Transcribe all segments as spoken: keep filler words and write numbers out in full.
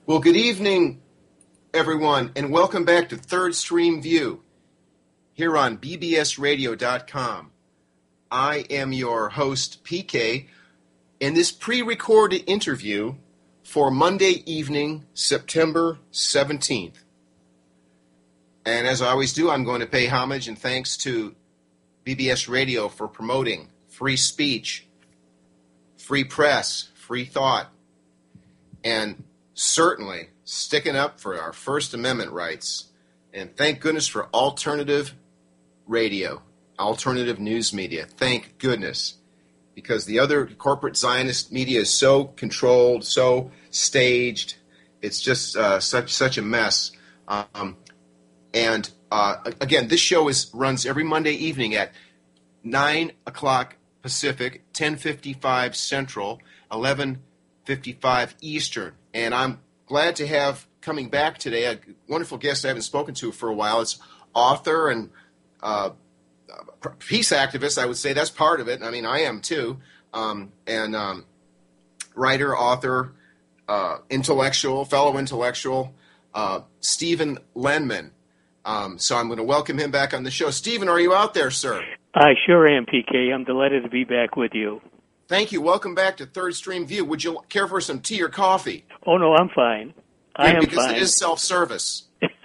Well, good evening, everyone, and welcome back to Third Stream View here on B B S radio dot com. I am your host, P K, in this pre-recorded interview for Monday evening, September seventeenth. And as I always do, I'm going to pay homage and thanks to B B S Radio for promoting free speech, free press, free thought, and certainly sticking up for our First Amendment rights. And thank goodness for alternative radio, alternative news media. Thank goodness. Because the other corporate Zionist media is so controlled, so staged. It's just uh, such such a mess. Um, and uh, again, this show is runs every Monday evening at nine o'clock Pacific, ten fifty-five Central, eleven fifty-five Eastern. And I'm glad to have coming back today a wonderful guest I haven't spoken to for a while. It's author and uh, peace activist, I would say. That's part of it. I mean, I am too. Um, and um, writer, author, uh, intellectual, fellow intellectual, uh, Stephen Lenman. Um, so I'm going to welcome him back on the show. Stephen, are you out there, sir? I sure am, P K. I'm delighted to be back with you. Thank you. Welcome back to Third Stream View. Would you care for some tea or coffee? Oh, no, I'm fine. I yeah, am because fine. It is self-service.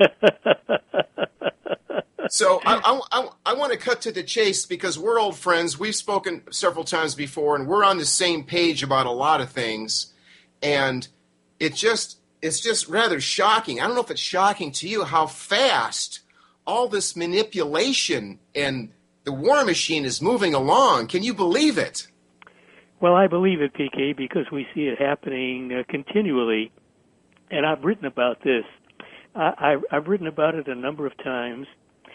So I, I, I, I want to cut to the chase because we're old friends. We've spoken several times before, and we're on the same page about a lot of things. And it just it's just rather shocking. I don't know if it's shocking to you how fast all this manipulation and the war machine is moving along. Can you believe it? Well, I believe it, P K, because we see it happening uh, continually. And I've written about this. I, I, I've written about it a number of times.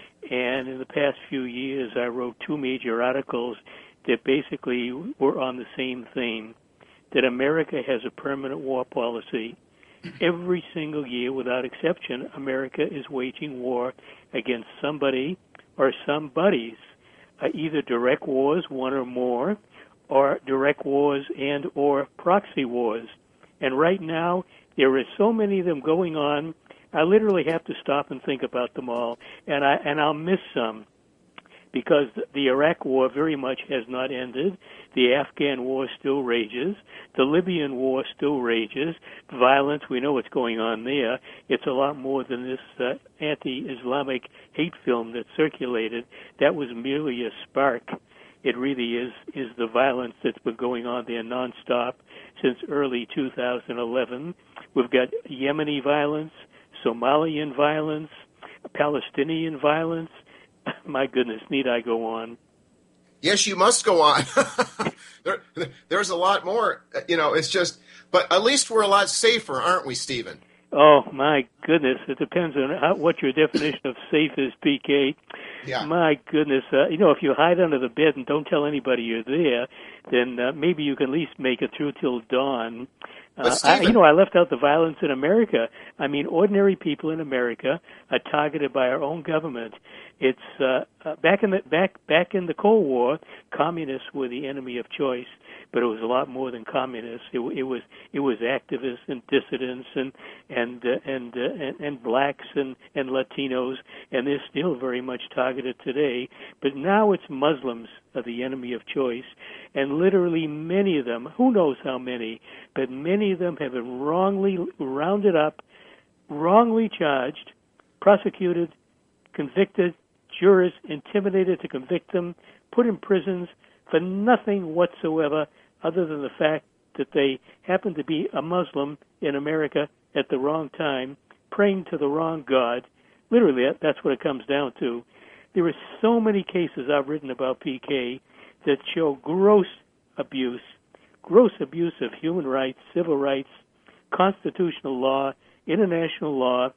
And in the past few years, I wrote two major articles that basically were on the same theme, that America has a permanent war policy. Every single year, without exception, America is waging war against somebody or somebodies, uh, either direct wars, one or more, or direct wars and or proxy wars. And right now, there are so many of them going on, I literally have to stop and think about them all, and I and I'll miss some, because the Iraq War very much has not ended. The Afghan War still rages. The Libyan War still rages. Violence, we know what's going on there. It's a lot more than this uh, anti-Islamic hate film that circulated. That was merely a spark. It really is is the violence that's been going on there nonstop since early two thousand eleven. We've got Yemeni violence, Somalian violence, Palestinian violence. My goodness, need I go on? Yes, you must go on. there, there's a lot more. You know, it's just, but at least we're a lot safer, aren't we, Stephen? Oh, my goodness. It depends on how, what your definition of safe is, P K. Yeah. My goodness. Uh, you know, if you hide under the bed and don't tell anybody you're there, then uh, maybe you can at least make it through till dawn. Uh, I, you know, I left out the violence in America. I mean, ordinary people in America are targeted by our own government. It's uh, uh, back in the back back in the Cold War, communists were the enemy of choice, but it was a lot more than communists. It, it was it was activists and dissidents and and uh, and, uh, and and blacks and and Latinos, and they're still very much targeted today. But now it's Muslims are the enemy of choice, and literally many of them, who knows how many, but many of them have been wrongly rounded up, wrongly charged, prosecuted, convicted, jurors intimidated to convict them, put in prisons for nothing whatsoever other than the fact that they happen to be a Muslim in America at the wrong time, praying to the wrong God. Literally, that's what it comes down to. There are so many cases I've written about, P K, that show gross abuse, gross abuse of human rights, civil rights, constitutional law, international law.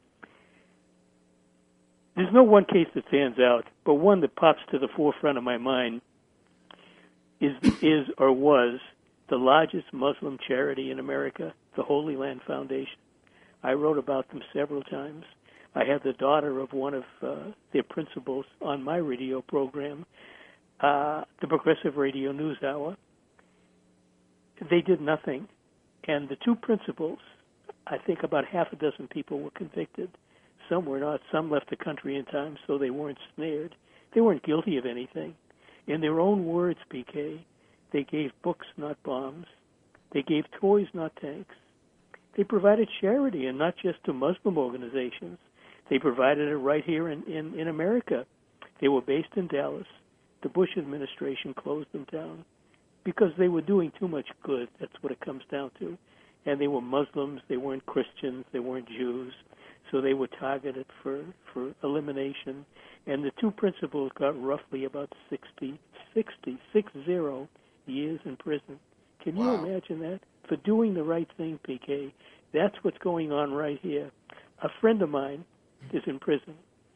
There's no one case that stands out, but one that pops to the forefront of my mind is is or was the largest Muslim charity in America, the Holy Land Foundation. I wrote about them several times. I had the daughter of one of uh, their principals on my radio program, uh, the Progressive Radio News Hour. They did nothing. And the two principals, I think about half a dozen people were convicted. Some were not. Some left the country in time, so they weren't snared. They weren't guilty of anything. In their own words, P K, they gave books, not bombs. They gave toys, not tanks. They provided charity, and not just to Muslim organizations. They provided it right here in, in, in America. They were based in Dallas. The Bush administration closed them down because they were doing too much good. That's what it comes down to. And they were Muslims. They weren't Christians. They weren't Jews. So they were targeted for, for elimination. And the two principals got roughly about sixty, sixty, six zero years in prison. Can you Wow. imagine that? For doing the right thing, P K. That's what's going on right here. A friend of mine is in prison,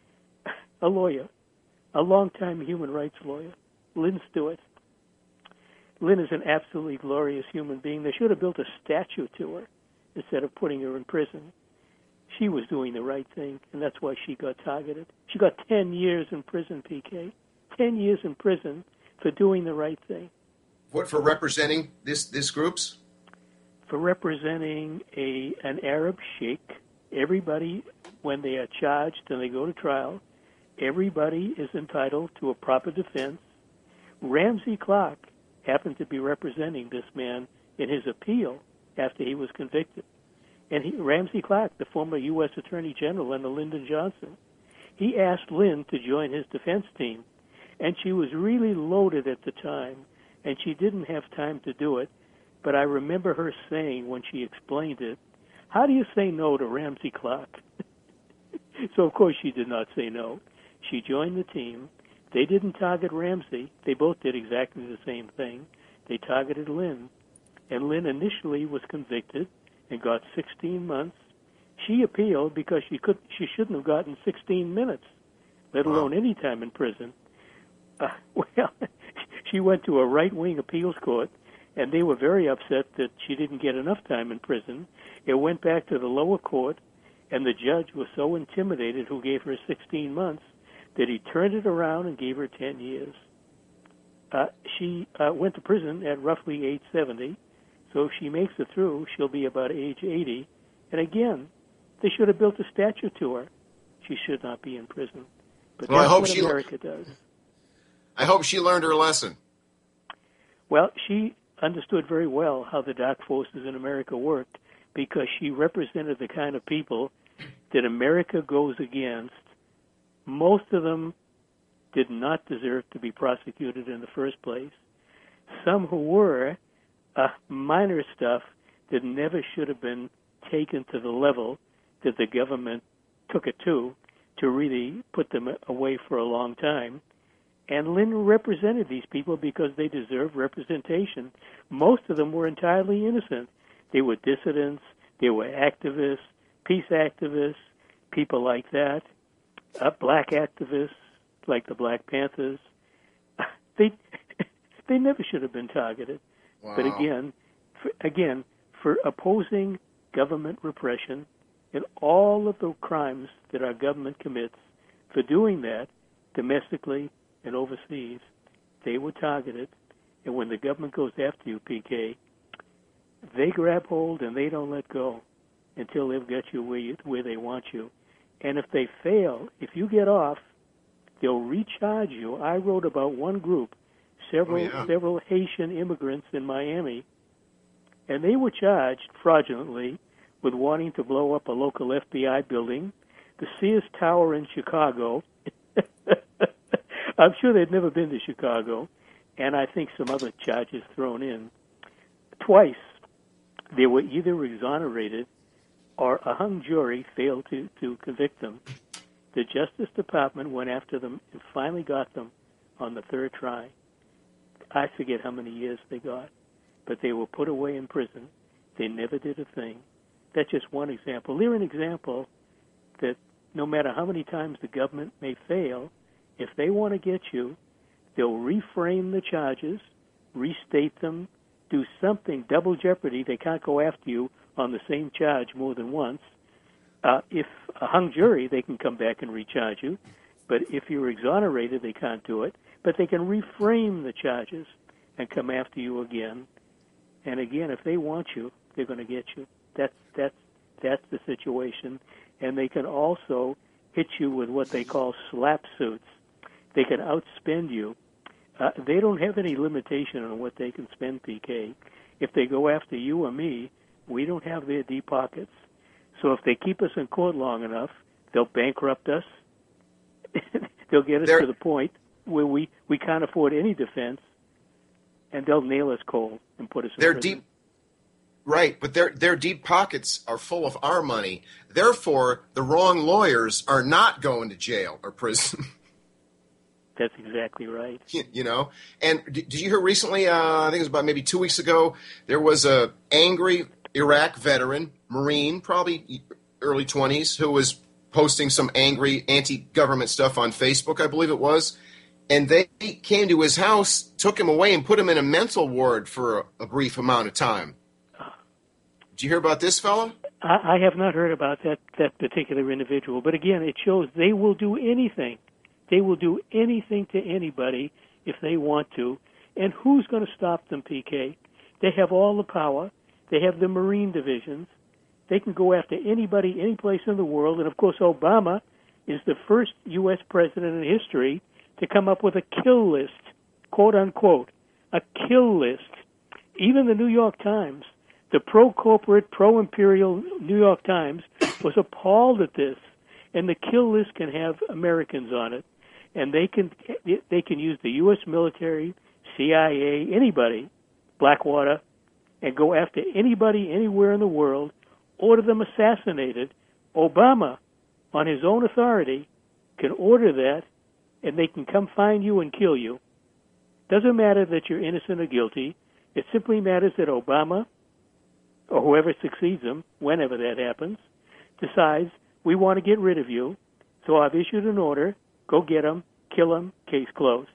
a lawyer, a longtime human rights lawyer, Lynn Stewart. Lynn is an absolutely glorious human being. They should have built a statue to her instead of putting her in prison. She was doing the right thing, and that's why she got targeted. She got ten years in prison, P K. ten years in prison for doing the right thing. What, for representing this this groups? For representing a an Arab sheikh. Everybody, when they are charged and they go to trial, everybody is entitled to a proper defense. Ramsey Clark happened to be representing this man in his appeal after he was convicted. And he, Ramsey Clark, the former U S Attorney General under Lyndon Johnson, he asked Lynn to join his defense team. And she was really loaded at the time, and she didn't have time to do it. But I remember her saying when she explained it, how do you say no to Ramsey Clark? So, of course, she did not say no. She joined the team. They didn't target Ramsey. They both did exactly the same thing. They targeted Lynn. And Lynn initially was convicted and got sixteen months. She appealed because she could she shouldn't have gotten sixteen minutes, let alone any time in prison. Uh, well, she went to a right-wing appeals court, and they were very upset that she didn't get enough time in prison. It went back to the lower court, and the judge was so intimidated, who gave her sixteen months, that he turned it around and gave her ten years. Uh, she uh, went to prison at roughly age seventy, so if she makes it through, she'll be about age eighty. And again, they should have built a statue to her. She should not be in prison. But Well, I that's hope what she America does. I hope she learned her lesson. Well, she understood very well how the dark forces in America worked, because she represented the kind of people that America goes against. Most of them did not deserve to be prosecuted in the first place. Some who were, uh, minor stuff that never should have been taken to the level that the government took it to, to really put them away for a long time. And Lynn represented these people because they deserve representation. Most of them were entirely innocent. They were dissidents, they were activists, peace activists, people like that, uh, black activists like the Black Panthers. They they never should have been targeted. Wow. But again, for, again, for opposing government repression and all of the crimes that our government commits, for doing that domestically and overseas, they were targeted. And when the government goes after you, P K, they grab hold and they don't let go until they've got you where, you, where they want you. And if they fail, if you get off, they'll recharge you. I wrote about one group, several Oh, yeah. several Haitian immigrants in Miami, and they were charged fraudulently with wanting to blow up a local F B I building, the Sears Tower in Chicago. I'm sure they'd never been to Chicago, and I think some other charges thrown in. Twice, they were either exonerated or a hung jury failed to, to convict them. The Justice Department went after them and finally got them on the third try. I forget how many years they got, but they were put away in prison. They never did a thing. That's just one example. They're an example that no matter how many times the government may fail, if they want to get you, they'll reframe the charges, restate them, do something, double jeopardy. They can't go after you on the same charge more than once. Uh, if a hung jury, they can come back and recharge you. But if you're exonerated, they can't do it. But they can reframe the charges and come after you again. And again, if they want you, they're going to get you. That's that's That's the situation. And they can also hit you with what they call slap suits. They can outspend you. Uh, they don't have any limitation on what they can spend, P K. If they go after you or me, we don't have their deep pockets. So if they keep us in court long enough, they'll bankrupt us. They'll get us They're, to the point where we, we can't afford any defense, and they'll nail us cold and put us in they're prison. deep, right? But their their deep pockets are full of our money. Therefore, the wrong lawyers are not going to jail or prison. That's exactly right. You know, and did you hear recently? Uh, I think it was about maybe two weeks ago. There was a angry Iraq veteran, Marine, probably early twenties, who was posting some angry anti-government stuff on Facebook, I believe it was. And they came to his house, took him away, and put him in a mental ward for a, a brief amount of time. Did you hear about this fella? I, I have not heard about that, that particular individual. But again, it shows they will do anything. They will do anything to anybody if they want to. And who's going to stop them, P K? They have all the power. They have the Marine divisions. They can go after anybody, any place in the world. And, of course, Obama is the first U S president in history to come up with a kill list, quote, unquote, a kill list. Even the New York Times, the pro-corporate, pro-imperial New York Times, was appalled at this. And the kill list can have Americans on it. And they can they can use the U S military, C I A, anybody, Blackwater, and go after anybody anywhere in the world, order them assassinated. Obama, on his own authority, can order that, and they can come find you and kill you. Doesn't matter that you're innocent or guilty. It simply matters that Obama, or whoever succeeds him, whenever that happens, decides, we want to get rid of you, so I've issued an order. Go get him, kill him, case closed.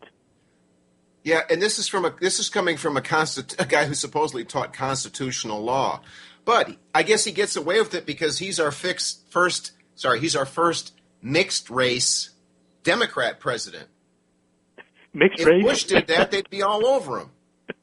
Yeah, and this is from a this is coming from a, consti- a guy who supposedly taught constitutional law, but I guess he gets away with it because he's our fixed first. Sorry, he's our first mixed race Democrat president. Mixed if race. If Bush did that, they'd be all over him.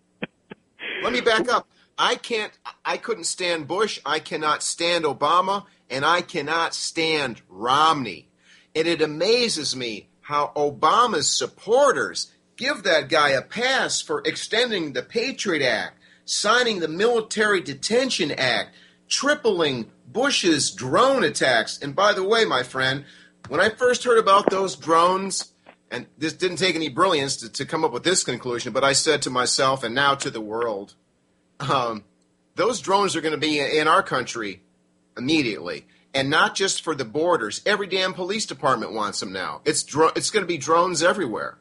Let me back up. I can't. I couldn't stand Bush. I cannot stand Obama, and I cannot stand Romney. And it amazes me how Obama's supporters give that guy a pass for extending the Patriot Act, signing the Military Detention Act, tripling Bush's drone attacks. And by the way, my friend, when I first heard about those drones, and this didn't take any brilliance to, to come up with this conclusion, but I said to myself and now to the world, um, those drones are going to be in our country immediately. And not just for the borders. Every damn police department wants them now. It's dro- it's going to be drones everywhere.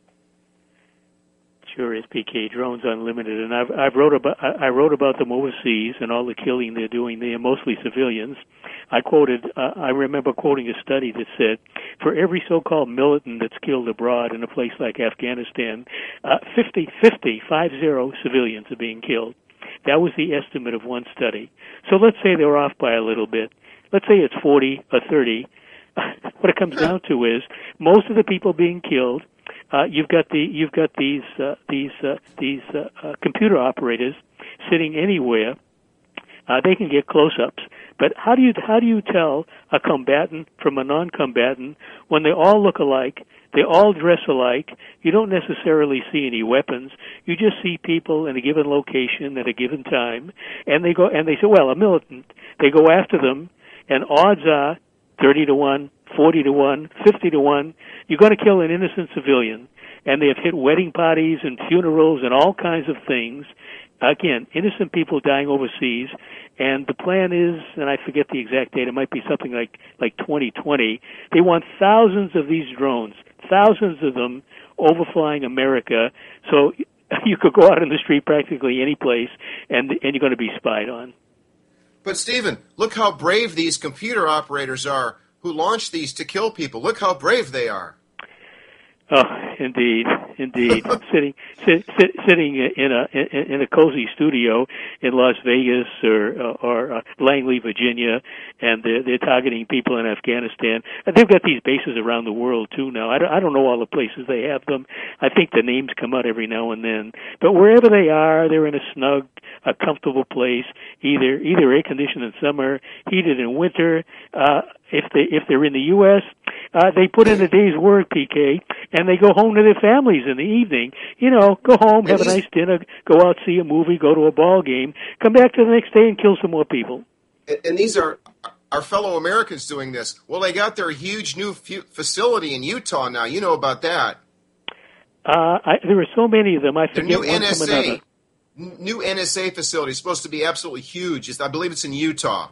Sure is, P K. Drones unlimited, and I've I've wrote about I wrote about them overseas and all the killing they're doing. They are mostly civilians. I quoted uh, I remember quoting a study that said, for every so-called militant that's killed abroad in a place like Afghanistan, uh, fifty, fifty, five zero civilians are being killed. That was the estimate of one study. So let's say they're off by a little bit. Let's say it's forty or thirty. What it comes down to is most of the people being killed. Uh, you've got the you've got these uh, these uh, these uh, uh, computer operators sitting anywhere. Uh, they can get close-ups, but how do you how do you tell a combatant from a non-combatant when they all look alike? They all dress alike. You don't necessarily see any weapons. You just see people in a given location at a given time, and they go and they say, "Well, a militant." They go after them. And odds are thirty to one, forty to one, fifty to one, you're going to kill an innocent civilian. And they have hit wedding parties and funerals and all kinds of things. Again, innocent people dying overseas. And the plan is, and I forget the exact date, it might be something like, like twenty twenty. They want thousands of these drones, thousands of them overflying America. So you could go out in the street practically any place, and, and you're going to be spied on. But, Stephen, look how brave these computer operators are who launched these to kill people. Look how brave they are. Oh, indeed, indeed. sitting, sit, sit, sitting in a in, in a cozy studio in Las Vegas or or uh, Langley, Virginia, and they're, they're targeting people in Afghanistan. And they've got these bases around the world too now. I don't, I don't know all the places they have them. I think the names come out every now and then. But wherever they are, they're in a snug, a comfortable place, either either air conditioned in summer, heated in winter. Uh, if they if they're in the U S, uh, they put in a day's work, P K, and they go home to their families in the evening. You know, go home, have a nice dinner, go out, see a movie, go to a ball game, come back to the next day and kill some more people. And these are our fellow Americans doing this. Well, they got their huge new facility in Utah now. You know about that. Uh, I, there are so many of them. I forget new one N S A, from another. New N S A facility is supposed to be absolutely huge. It's, I believe it's in Utah.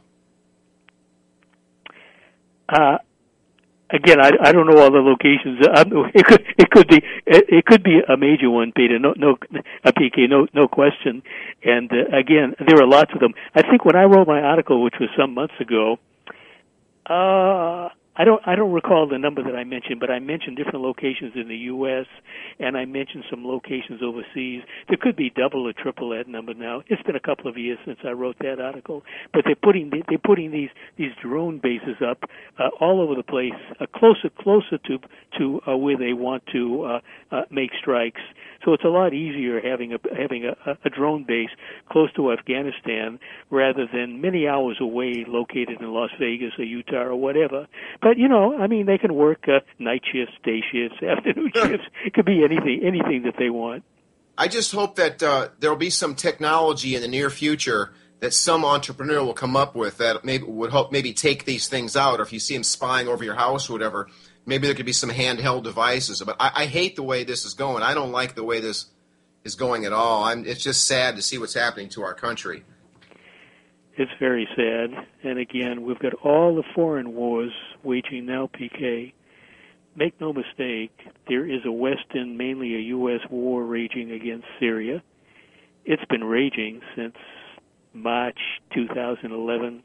Uh, again, I, I don't know all the locations. Um, it could it could be it, it could be a major one, Peter. No, no, a P K, no, no question. And uh, again, there are lots of them. I think when I wrote my article, which was some months ago, uh, I don't I don't recall the number that I mentioned, but I mentioned different locations in the U S and I mentioned some locations overseas. There could be double or triple that number now. It's been a couple of years since I wrote that article, but they're putting they're putting these these drone bases up uh, all over the place, uh, closer closer to to uh, where they want to uh, uh, make strikes. So it's a lot easier having a having a, a drone base close to Afghanistan rather than many hours away, located in Las Vegas or Utah or whatever. But you know, I mean, they can work uh, night shifts, day shifts, afternoon shifts. It could be anything anything that they want. I just hope that uh, there will be some technology in the near future that some entrepreneur will come up with that maybe would help maybe take these things out. Or if you see them spying over your house or whatever, maybe there could be some handheld devices. But I, I hate the way this is going. I don't like the way this is going at all. I'm, it's just sad to see what's happening to our country. It's very sad. And again, we've got all the foreign wars waging now, P K. Make no mistake, there is a Western, mainly a U S war raging against Syria. It's been raging since March two thousand eleven.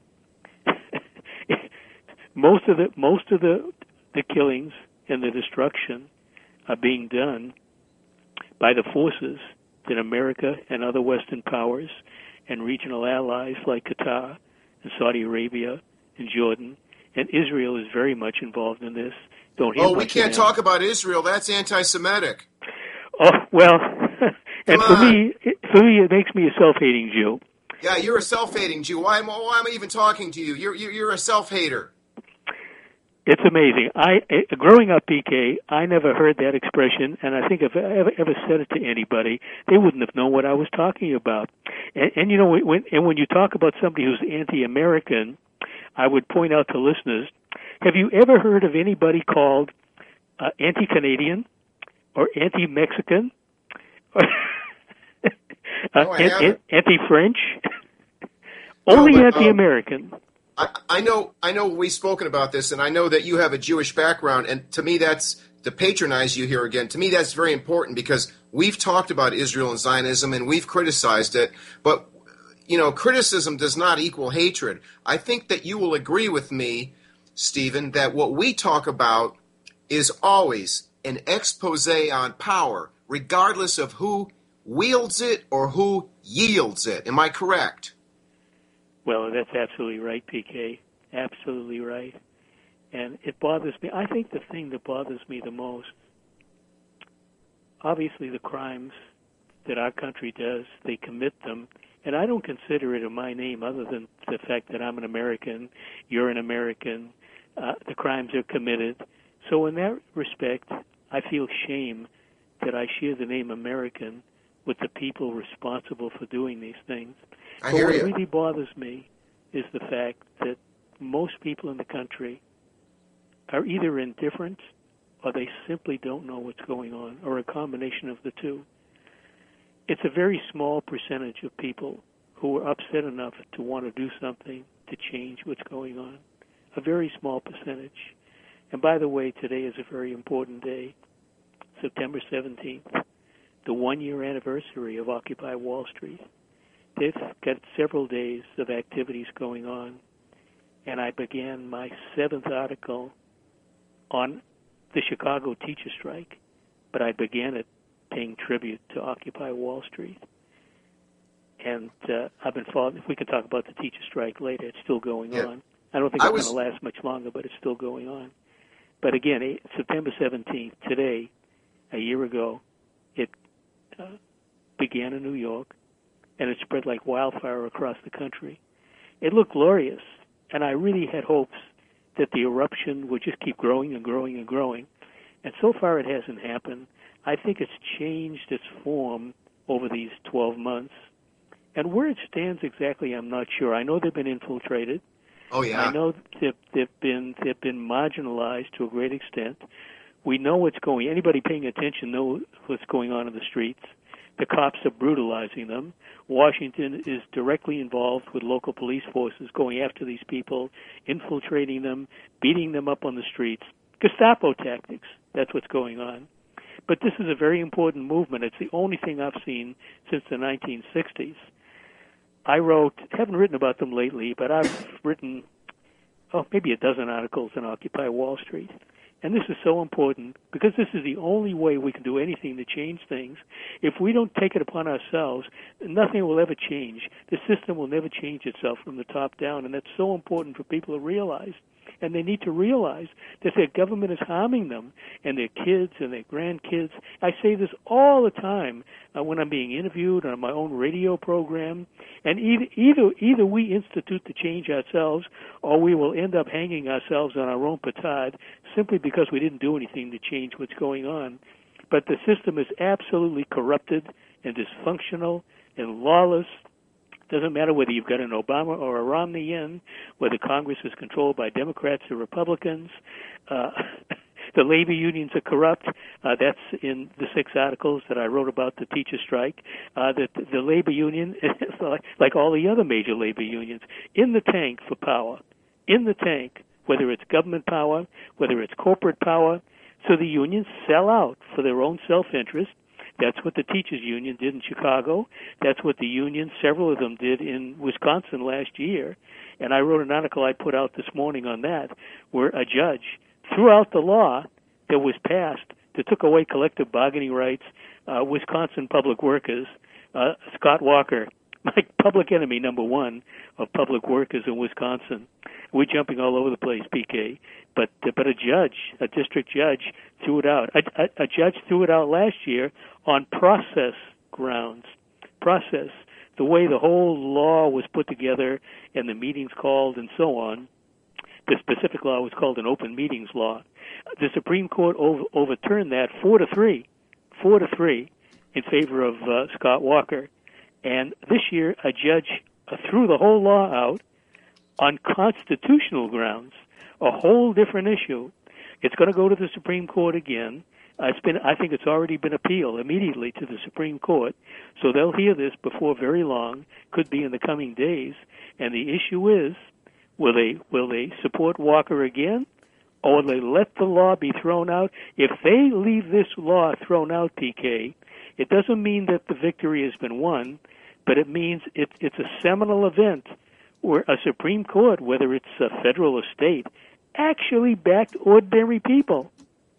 most of the most of the the killings and the destruction are being done by the forces that America and other Western powers and regional allies like Qatar and Saudi Arabia and Jordan and Israel is very much involved in this. Don't hear oh, we much can't of talk about Israel. That's anti-Semitic. Oh well, and Come for on. me, it, for me, it makes me a self-hating Jew. Yeah, you're a self-hating Jew. Why am, why am I even talking to you? You're you're, you're a self-hater. It's amazing. I uh, growing up, P K, I never heard that expression, and I think if I ever, ever said it to anybody, they wouldn't have known what I was talking about. And, and you know, when and when you talk about somebody who's anti-American, I would point out to listeners: have you ever heard of anybody called uh, anti-Canadian or anti-Mexican or uh, No, I an, haven't. an, anti-French? No, Only but, anti-American. Um, I, I know I know we've spoken about this, and I know that you have a Jewish background, and to me that's, to patronize you here again, to me that's very important because we've talked about Israel and Zionism, and we've criticized it, but, you know, criticism does not equal hatred. I think that you will agree with me, Stephen, that what we talk about is always an expose on power, regardless of who wields it or who yields it. Am I correct? Well, that's absolutely right, P K. Absolutely right. And it bothers me. I think the thing that bothers me the most, obviously the crimes that our country does, they commit them. And I don't consider it in my name other than the fact that I'm an American, you're an American, uh, the crimes are committed. So in that respect, I feel shame that I share the name American with the people responsible for doing these things. I but hear what you. really bothers me is the fact that most people in the country are either indifferent or they simply don't know what's going on, or a combination of the two. It's a very small percentage of people who are upset enough to want to do something to change what's going on. A very small percentage. And by the way, today is a very important day, September seventeenth, the one-year anniversary of Occupy Wall Street. They've got several days of activities going on, and I began my seventh article on the Chicago teacher strike but I began it paying tribute to Occupy Wall Street. And uh, I've been following, if we could talk about the teacher strike later, it's still going yeah. on. I don't think I it's was... going to last much longer, but it's still going on. But again, September seventeenth, today, a year ago, it uh, began in New York, and it spread like wildfire across the country. It looked glorious, and I really had hopes that the eruption would just keep growing and growing and growing. And so far it hasn't happened. I think it's changed its form over these twelve months. And where it stands exactly, I'm not sure. I know they've been infiltrated. Oh, yeah. I know they've, they've been they've been marginalized to a great extent. We know what's going. Anybody paying attention knows what's going on in the streets. The cops are brutalizing them. Washington is directly involved with local police forces going after these people, infiltrating them, beating them up on the streets. Gestapo tactics. That's what's going on. But this is a very important movement. It's the only thing I've seen since the nineteen sixties. I wrote, haven't written about them lately, but I've written, oh, maybe a dozen articles on Occupy Wall Street. And this is so important because this is the only way we can do anything to change things. If we don't take it upon ourselves, nothing will ever change. The system will never change itself from the top down, and that's so important for people to realize. And they need to realize that their government is harming them and their kids and their grandkids. I say this all the time uh, when I'm being interviewed on my own radio program. And either, either either we institute the change ourselves or we will end up hanging ourselves on our own petard simply because we didn't do anything to change what's going on. But the system is absolutely corrupted and dysfunctional and lawless. Doesn't matter whether you've got an Obama or a Romney in, whether Congress is controlled by Democrats or Republicans. Uh, the labor unions are corrupt. Uh, that's in the six articles that I wrote about the teacher strike. Uh, that the labor union, is like, like all the other major labor unions, in the tank for power, in the tank, whether it's government power, whether it's corporate power. So the unions sell out for their own self-interest. That's what the teachers union did in Chicago. That's what the union, several of them, did in Wisconsin last year. And I wrote an article I put out this morning on that, where a judge threw out the law that was passed that took away collective bargaining rights. Uh, Wisconsin public workers, uh, Scott Walker, my public enemy number one of public workers in Wisconsin. We're jumping all over the place, P K. But but a judge, a district judge, threw it out. A, a, a judge threw it out last year on process grounds. Process, the way the whole law was put together and the meetings called and so on. The specific law was called an open meetings law. The Supreme Court over, overturned that four to three, four to three, in favor of uh, Scott Walker. And this year, a judge uh, threw the whole law out on constitutional grounds, a whole different issue. It's going to go to the Supreme Court again. Uh, it's been, I think it's already been appealed immediately to the Supreme Court, so they'll hear this before very long, could be in the coming days. And the issue is, will they will they support Walker again, or will they let the law be thrown out? If they leave this law thrown out, P K, it doesn't mean that the victory has been won, but it means it, it's a seminal event where a Supreme Court, whether it's a federal or state, actually backed ordinary people.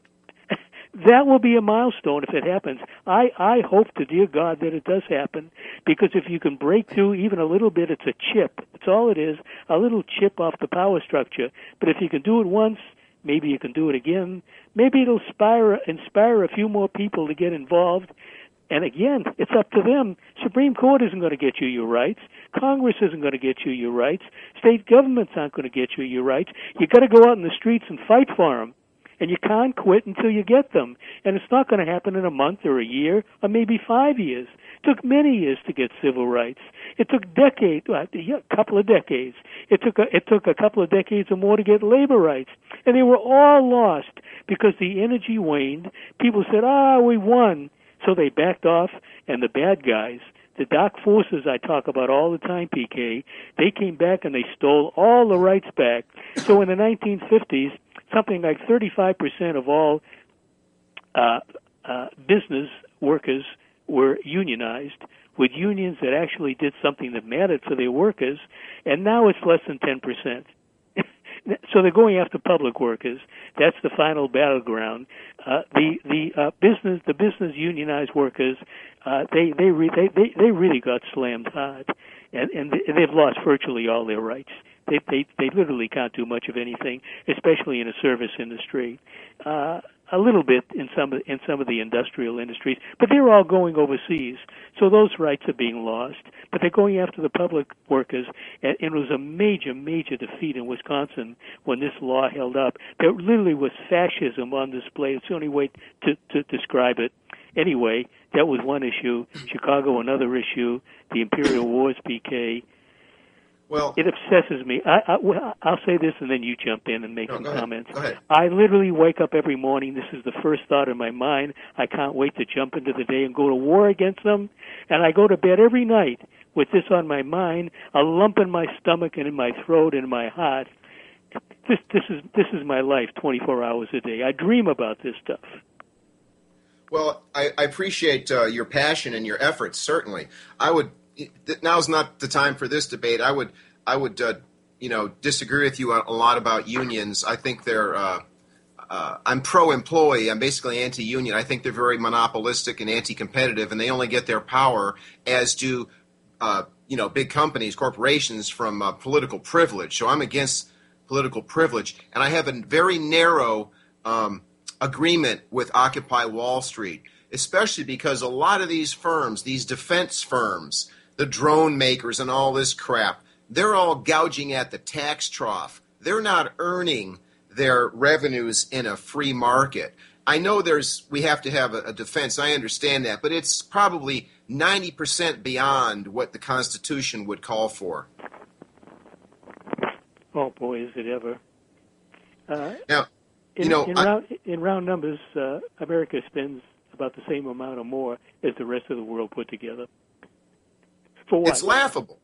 That will be a milestone if it happens. I, I hope to dear God that it does happen, because if you can break through even a little bit, it's a chip. That's all it is, a little chip off the power structure. But if you can do it once, maybe you can do it again. Maybe it'll inspire, inspire a few more people to get involved. And again, it's up to them. Supreme Court isn't going to get you your rights. Congress isn't going to get you your rights. State governments aren't going to get you your rights. You've got to go out in the streets and fight for them. And you can't quit until you get them. And it's not going to happen in a month or a year or maybe five years. It took many years to get civil rights. It took decades, well, a couple of decades. It took a, it took a couple of decades or more to get labor rights. And they were all lost because the energy waned. People said, ah, we won. So they backed off, and the bad guys, the dark forces I talk about all the time, P K, they came back and they stole all the rights back. So in the nineteen fifties, something like thirty-five percent of all uh, uh, business workers were unionized, with unions that actually did something that mattered for their workers, and now it's less than ten percent. so they're going after public workers. That's the final battleground. Uh, the the uh, business the business unionized workers, uh, they they, re- they they they really got slammed hard, and and they've lost virtually all their rights. They they they literally can't do much of anything, especially in a service industry. Uh, a little bit in some of, in some of the industrial industries, but they're all going overseas, so those rights are being lost. But they're going after the public workers, and, and it was a major, major defeat in Wisconsin when this law held up. There literally was fascism on display. It's the only way to, to describe it. Anyway, that was one issue. Chicago, another issue. The Imperial Wars, P K. Well, it obsesses me. I, I, I'll say this, and then you jump in and make no, some go ahead. comments. Go ahead. I literally wake up every morning. This is the first thought in my mind. I can't wait to jump into the day and go to war against them. And I go to bed every night with this on my mind, a lump in my stomach and in my throat and in my heart. This, this is this is my life, twenty-four hours a day. I dream about this stuff. Well, I, I appreciate uh, your passion and your efforts. Certainly, I would. Now's not the time for this debate. I would, I would, uh, you know, disagree with you a lot about unions. I think they're. Uh, uh, I'm pro-employee. I'm basically anti-union. I think they're very monopolistic and anti-competitive, and they only get their power, as do, uh, you know, big companies, corporations, from uh, political privilege. So I'm against political privilege, and I have a very narrow um, agreement with Occupy Wall Street, especially because a lot of these firms, these defense firms, the drone makers and all this crap, they're all gouging at the tax trough. They're not earning their revenues in a free market. I know there's we have to have a, a defense. I understand that, but it's probably ninety percent beyond what the Constitution would call for. Oh, boy, is it ever. Uh, now, in, you know, in, I, round, in round numbers, uh, America spends about the same amount or more as the rest of the world put together. For what? It's laughable.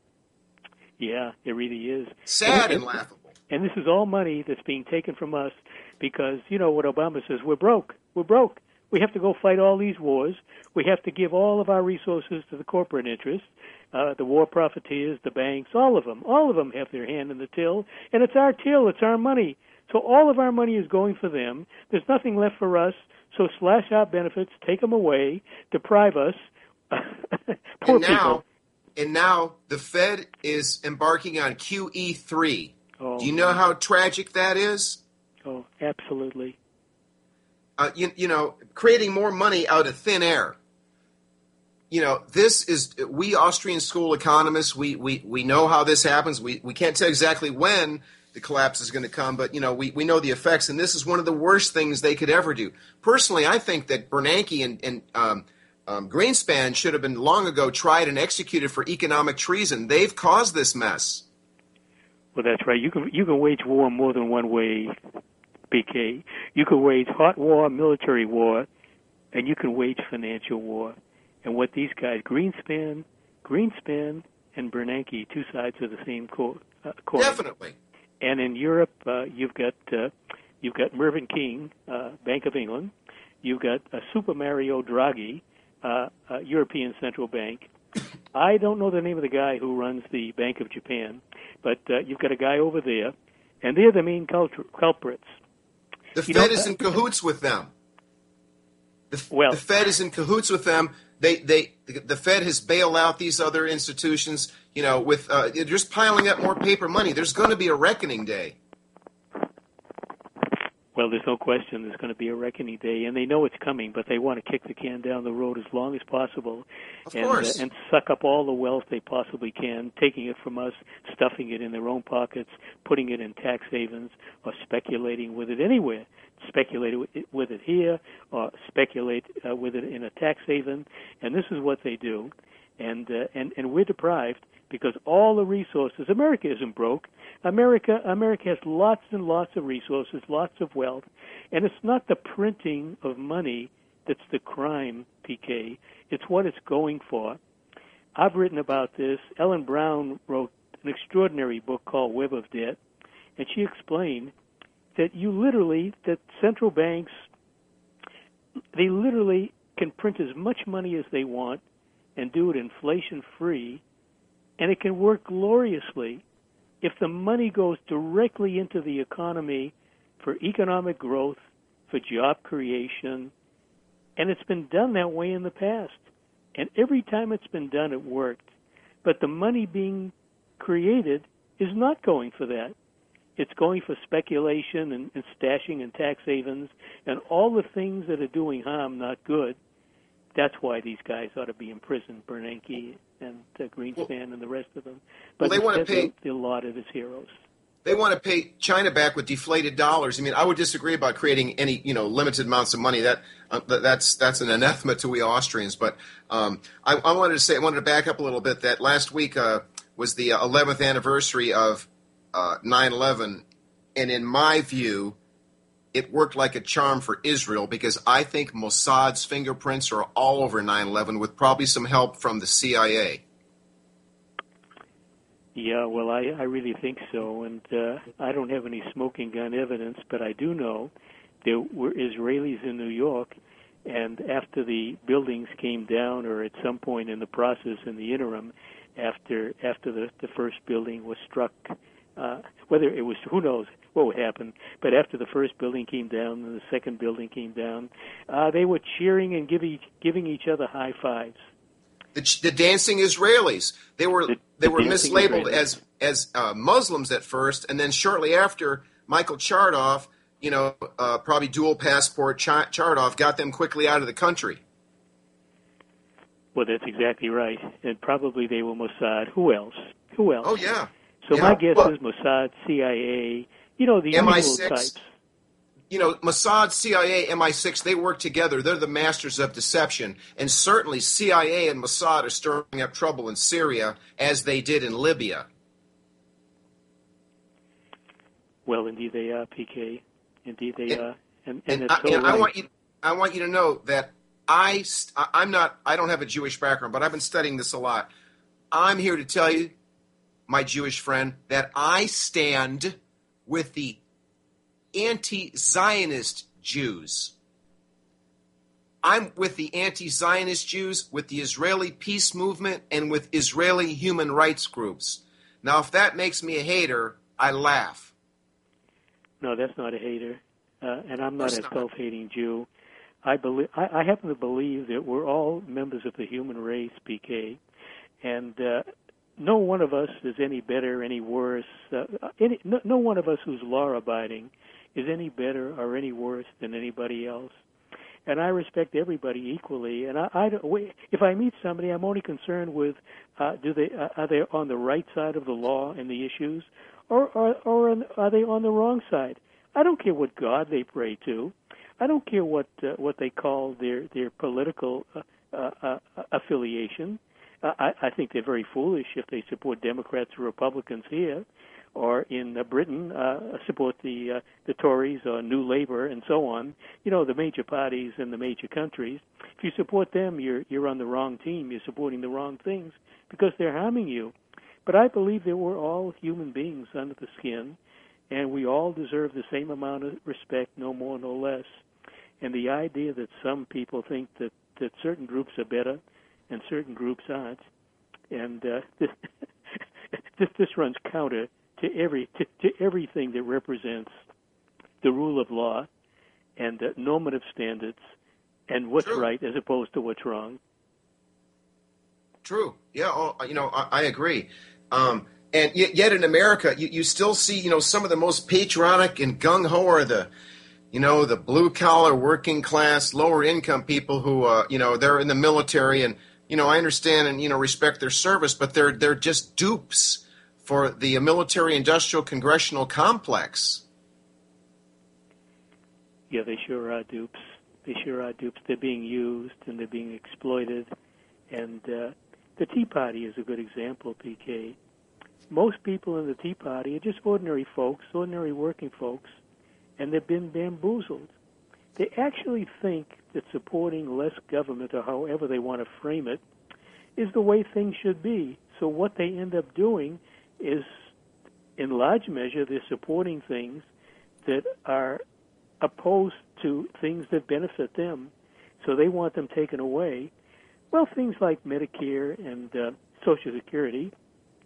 Yeah, it really is. Sad and, and laughable. And this is all money that's being taken from us because, you know what Obama says, we're broke. We're broke. We have to go fight all these wars. We have to give all of our resources to the corporate interests, uh, the war profiteers, the banks, all of them. All of them have their hand in the till, and it's our till. It's our money. So all of our money is going for them. There's nothing left for us. So slash our benefits, take them away, deprive us. Poor and now, people. And now the Fed is embarking on Q E three. Oh, Do you know how tragic that is? Oh, absolutely. Uh, you, you know, creating more money out of thin air. You know, this is, we Austrian school economists, we, we, we know how this happens. We, we can't tell exactly when the collapse is going to come, but, you know, we, we know the effects, and this is one of the worst things they could ever do. Personally, I think that Bernanke and, and um, um, Greenspan should have been long ago tried and executed for economic treason. They've caused this mess. Well, that's right. You can you can wage war more than one way, B K. You can wage hot war, military war, and you can wage financial war. And what these guys, Greenspan, Greenspan, and Bernanke, two sides of the same co- uh, coin. Definitely. And in Europe, uh, you've got uh, you've got Mervyn King, uh, Bank of England. You've got uh, Super Mario Draghi, uh, uh, European Central Bank. I don't know the name of the guy who runs the Bank of Japan, but uh, you've got a guy over there, and they're the main cult- culprits. The You Fed know, is in cahoots with them. The, Well- the Fed is in cahoots with them. They, they, the Fed has bailed out these other institutions. You know, with uh, they're just piling up more paper money. There's going to be a reckoning day. Well, there's no question there's going to be a reckoning day, and they know it's coming, but they want to kick the can down the road as long as possible, Of and course. Uh, and suck up all the wealth they possibly can, taking it from us, stuffing it in their own pockets, putting it in tax havens, or speculating with it anywhere. Speculate with it, with it here, or speculate uh, with it in a tax haven, and this is what they do, and uh, and and we're deprived because all the resources. America isn't broke. America America has lots and lots of resources, lots of wealth, and it's not the printing of money that's the crime, P K. It's what it's going for. I've written about this. Ellen Brown wrote an extraordinary book called Web of Debt, and she explained that you literally, that central banks, they literally can print as much money as they want and do it inflation-free, and it can work gloriously. if the money goes directly into the economy for economic growth, for job creation, and it's been done that way in the past. And every time it's been done, it worked. But the money being created is not going for that. It's going for speculation and, and stashing and tax havens and all the things that are doing harm, not good. That's why these guys ought to be in prison, Bernanke and uh, Greenspan well, and the rest of them. But well, they want to pay. They're, they're lauded as heroes. They want to pay China back with deflated dollars. I mean, I would disagree about creating any, you know, limited amounts of money. That uh, that's that's an anathema to we Austrians. But um, I, I wanted to say, I wanted to back up a little bit. That last week uh, was the eleventh anniversary of uh, nine eleven, and in my view, it worked like a charm for Israel because I think Mossad's fingerprints are all over nine eleven, with probably some help from the C I A. Yeah, well, I, I really think so, and uh, I don't have any smoking gun evidence, but I do know there were Israelis in New York, and after the buildings came down, or at some point in the process, in the interim, after after the, the first building was struck, uh, whether it was, who knows what would happen, but after the first building came down and the second building came down, uh, they were cheering and giving giving each other high fives. The, the dancing Israelis. They were the, they the were mislabeled Israelis. as as uh, Muslims at first, and then shortly after, Michael Chardoff, you know, uh, probably dual passport Ch- Chardoff, got them quickly out of the country. Well, that's exactly right, and probably they were Mossad. Who else? Who else? Oh yeah. So yeah. my guess well, is Mossad, C I A. You know, the M I usual six. types. You know, Mossad, C I A, M I six, they work together. They're the masters of deception. And certainly C I A and Mossad are stirring up trouble in Syria, as they did in Libya. Well, indeed they are, P K. Indeed they and, are. And, and, and, it's I, so and right. I want you I want you to know that I, I'm not, I don't have a Jewish background, but I've been studying this a lot. I'm here to tell you, my Jewish friend, that I stand with the anti-Zionist Jews. I'm with the anti-Zionist Jews, with the Israeli peace movement, and with Israeli human rights groups. Now, if that makes me a hater, I laugh. No, that's not a hater, uh, and I'm not That's a not. self-hating Jew. I believe I, I happen to believe that we're all members of the human race, P K, and uh, no one of us is any better, any worse. Uh, any, no, no one of us who's law-abiding is any better or any worse than anybody else. And I respect everybody equally. And I, I don't, if I meet somebody, I'm only concerned with uh, do they uh, are they on the right side of the law and the issues, or or, or are they on the wrong side? I don't care what God they pray to. I don't care what uh, what they call their their political uh, uh, uh, affiliation. Uh, I, I think they're very foolish if they support Democrats or Republicans here, or in uh, Britain uh, support the uh, the Tories or New Labour and so on. You know, the major parties in the major countries. If you support them, you're you're on the wrong team. You're supporting the wrong things because they're harming you. But I believe that we're all human beings under the skin, and we all deserve the same amount of respect, no more, no less. And the idea that some people think that, that certain groups are better and certain groups aren't, and uh, this, this this runs counter to every to, to everything that represents the rule of law and uh, normative standards and what's True. right as opposed to what's wrong. True. Yeah. Oh, you know, I, I agree. Um, and yet, yet in America, you, you still see, you know, some of the most patriotic and gung ho are the, you know, the blue collar, working class, lower income people who, uh, you know, they're in the military, and you know, I understand and you know respect their service, but they're they're just dupes for the military industrial congressional complex. Yeah, they sure are dupes. They sure are dupes. They're being used and they're being exploited. And uh, the Tea Party is a good example, P K. Most people in the Tea Party are just ordinary folks, ordinary working folks, and they've been bamboozled. They actually think that supporting less government, or however they want to frame it, is the way things should be. So what they end up doing is, in large measure, they're supporting things that are opposed to things that benefit them. So they want them taken away. Well, things like Medicare and uh, Social Security,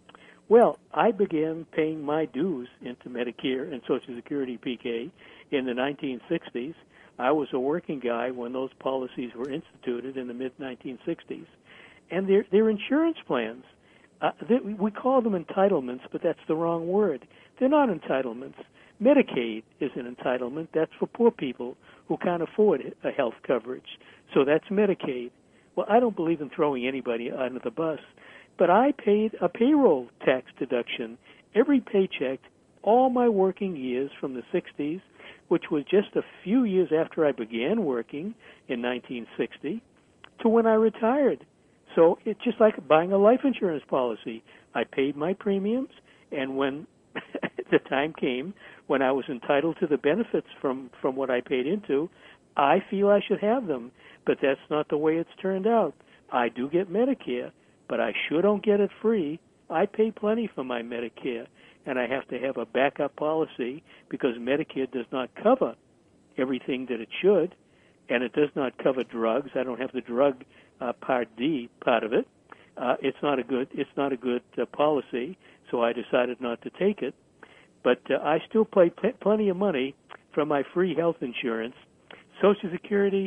Well, I began paying my dues into Medicare and Social Security, P K, in the nineteen sixties. I was a working guy when those policies were instituted in the mid nineteen sixties. And they're, they're insurance plans. Uh, they, we call them entitlements, but that's the wrong word. They're not entitlements. Medicaid is an entitlement. That's for poor people who can't afford a health coverage. So that's Medicaid. Well, I don't believe in throwing anybody under the bus, but I paid a payroll tax deduction every paycheck all my working years from the sixties, which was just a few years after I began working in nineteen sixty, to when I retired. So it's just like buying a life insurance policy. I paid my premiums, and when the time came when I was entitled to the benefits from, from what I paid into, I feel I should have them. But that's not the way it's turned out. I do get Medicare, but I sure don't get it free. I pay plenty for my Medicare, and I have to have a backup policy because Medicare does not cover everything that it should, and it does not cover drugs. I don't have the drug uh, Part D part of it. Uh, it's not a good. It's not a good uh, policy, so I decided not to take it. But uh, I still pay pl- plenty of money for my free health insurance. Social Security,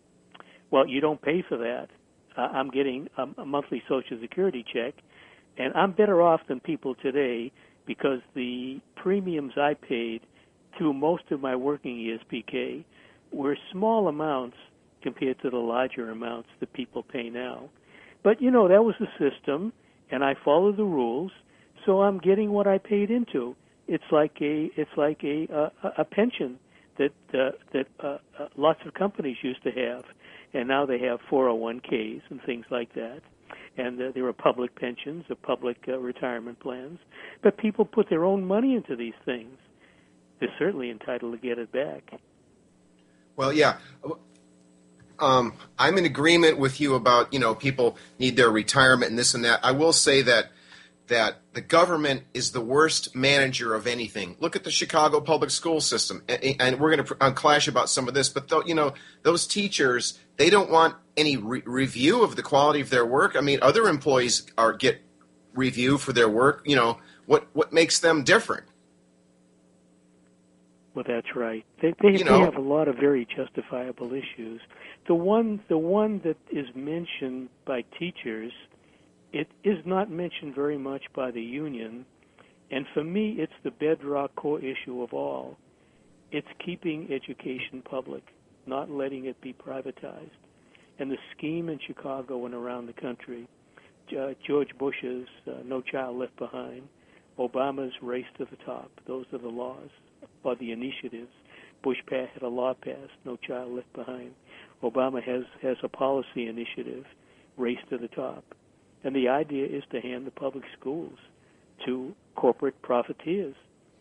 well, you don't pay for that. Uh, I'm getting a, a monthly Social Security check, and I'm better off than people today because the premiums I paid through most of my working years, P K, were small amounts compared to the larger amounts that people pay now. But, you know, that was the system, and I followed the rules, so I'm getting what I paid into. It's like a it's like a a, a pension that uh, that uh, uh, lots of companies used to have, and now they have four oh one k's and things like that. And uh, there are public pensions or public uh, retirement plans. But people put their own money into these things. They're certainly entitled to get it back. Well, yeah. Um, I'm in agreement with you about, you know, people need their retirement and this and that. I will say that that the government is the worst manager of anything. Look at the Chicago public school system, and, and we're going to clash about some of this, but th- you know, those teachers, they don't want any re- review of the quality of their work. I mean, other employees are get review for their work. You know, what what makes them different? Well, that's right. They they, you know, they have a lot of very justifiable issues. The one the one that is mentioned by teachers, it is not mentioned very much by the union, and for me, it's the bedrock core issue of all. It's keeping education public, not letting it be privatized. And the scheme in Chicago and around the country, uh, George Bush's uh, No Child Left Behind, Obama's Race to the Top, those are the laws, or the initiatives. Bush had a law passed, No Child Left Behind. Obama has, has a policy initiative, Race to the Top. And the idea is to hand the public schools to corporate profiteers.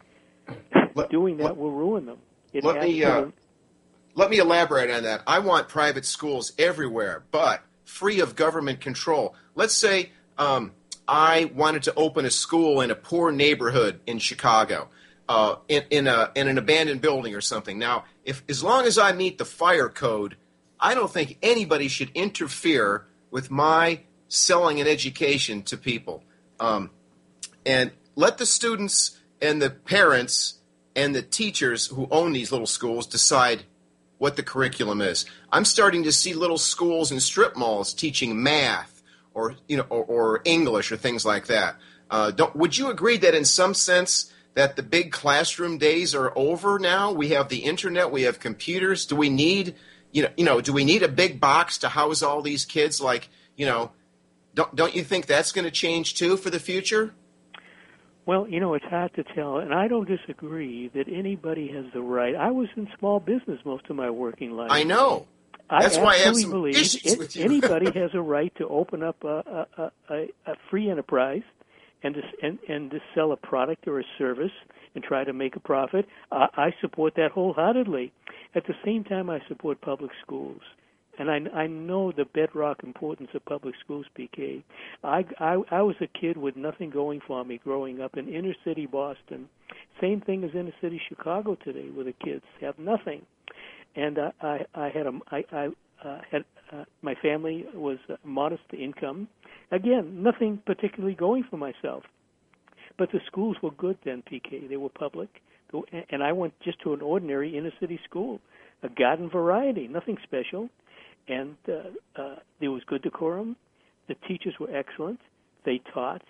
Let, Doing that let, will ruin them. It let me uh, let me elaborate on that. I want private schools everywhere, but free of government control. Let's say um, I wanted to open a school in a poor neighborhood in Chicago, uh, in, in, a, in an abandoned building or something. Now, if as long as I meet the fire code, I don't think anybody should interfere with my selling an education to people. Um, and let the students and the parents and the teachers who own these little schools decide what the curriculum is. I'm starting to see little schools and strip malls teaching math or you know or, or English or things like that. Uh, don't, would you agree that in some sense that the big classroom days are over now? We have the internet, we have computers. Do we need you know you know do we need a big box to house all these kids? Like you know, don't don't you think that's going to change too for the future? Well, you know, it's hard to tell, and I don't disagree that anybody has the right. I was in small business most of my working life. I know. That's I why I have absolutely some believe issues it, with you. anybody has a right to open up a, a, a, a free enterprise and to, and, and to sell a product or a service and try to make a profit. I, I support that wholeheartedly. At the same time, I support public schools. And I, I know the bedrock importance of public schools, P K. I, I, I was a kid with nothing going for me growing up in inner city Boston. Same thing as inner city Chicago today, where the kids have nothing. And I, I, I had a, I, I uh, had uh, my family was uh, modest income. Again, nothing particularly going for myself. but the schools were good then, P K. They were public. And I went just to an ordinary inner-city school, a garden variety, nothing special. And uh, uh, there was good decorum. The teachers were excellent. They taught.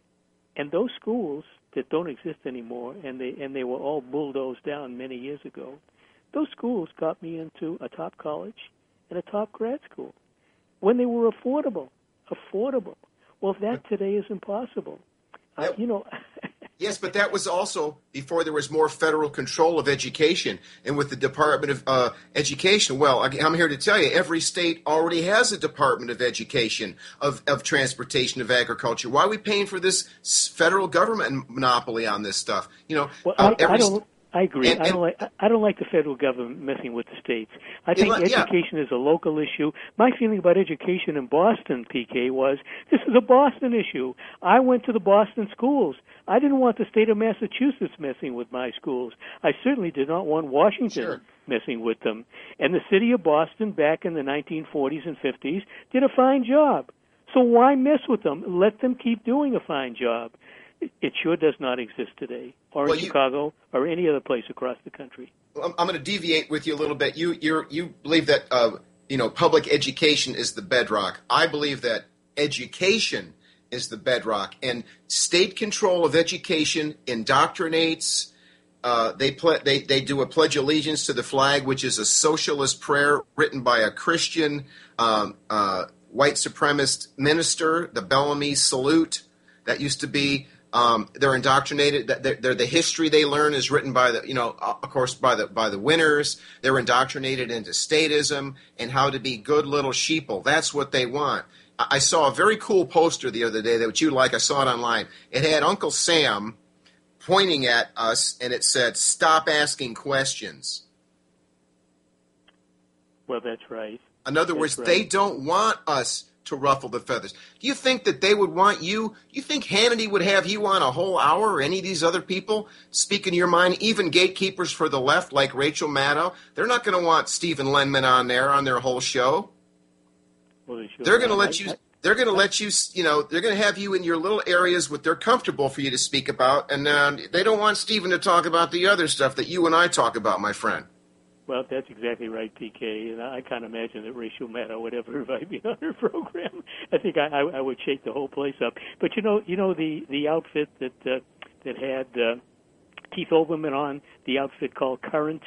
And those schools that don't exist anymore, and they and they were all bulldozed down many years ago, those schools got me into a top college and a top grad school when they were affordable. Affordable. Well, that today is impossible. Uh, you know... Yes, but that was also before there was more federal control of education. And with the Department of uh, Education, well, I'm here to tell you, every state already has a Department of Education, of, of Transportation, of Agriculture. Why are we paying for this federal government monopoly on this stuff? You know, well, uh, I, every I don't. I agree. And, I don't like. I don't like the federal government messing with the states. I think it, yeah. education is a local issue. My feeling about education in Boston, P K, was this is a Boston issue. I went to the Boston schools. I didn't want the state of Massachusetts messing with my schools. I certainly did not want Washington sure. messing with them. And the city of Boston, back in the nineteen forties and fifties, did a fine job. So why mess with them? Let them keep doing a fine job. It sure does not exist today, or in well, you, Chicago, or any other place across the country. I'm, I'm going to deviate with you a little bit. You you you believe that uh, you know public education is the bedrock. I believe that education is the bedrock, and state control of education indoctrinates. Uh, they ple- they they do a pledge allegiance to the flag, which is a socialist prayer written by a Christian um, uh, white supremacist minister. The Bellamy Salute that used to be. Um, they're indoctrinated. They're, they're, the history they learn is written by the, you know, of course, by the by the winners. They're indoctrinated into statism and how to be good little sheeple. That's what they want. I saw a very cool poster the other day that you like. I saw it online. It had Uncle Sam pointing at us, and it said, "Stop asking questions." Well, that's right. In other that's words, right. They don't want us to ruffle the feathers. Do you think that they would want you? You think Hannity would have you on a whole hour, or any of these other people speaking your mind? Even gatekeepers for the left, like Rachel Maddow, they're not going to want Stephen Lenman on there on their whole show. Well, they they're going to let you. They're going to let you. You know, they're going to have you in your little areas what they're comfortable for you to speak about, and uh, they don't want Stephen to talk about the other stuff that you and I talk about, my friend. Well, that's exactly right, P K. And I can't imagine that Rachel Maddow would ever invite me on her program. I think I, I, I would shake the whole place up. But you know, you know the the outfit that uh, that had uh, Keith Olbermann on, the outfit called Current.